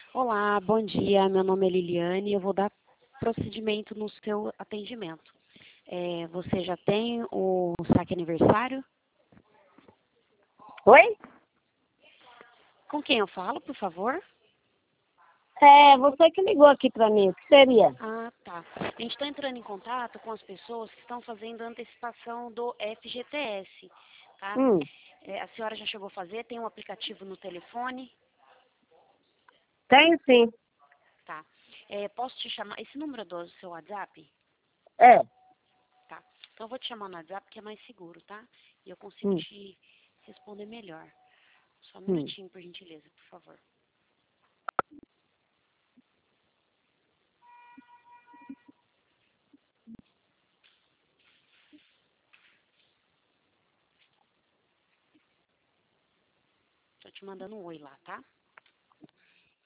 Olá, bom dia. Meu nome é Liliane e eu vou dar procedimento no seu atendimento. Você já tem o saque aniversário? Oi? Com quem eu falo, por favor? É, você que ligou aqui pra mim, o que seria? Ah, tá. A gente está entrando em contato com as pessoas que estão fazendo a antecipação do FGTS, tá? Hum, A senhora já chegou a fazer? Tem um aplicativo no telefone? tenho sim. Tá. Posso te chamar? Esse número é do seu WhatsApp? É. Tá. Então eu vou te chamar no WhatsApp que é mais seguro, tá? E eu consigo Hum, te responder melhor. Só um hum. minutinho, por gentileza, por favor. Tô te mandando um oi lá, tá?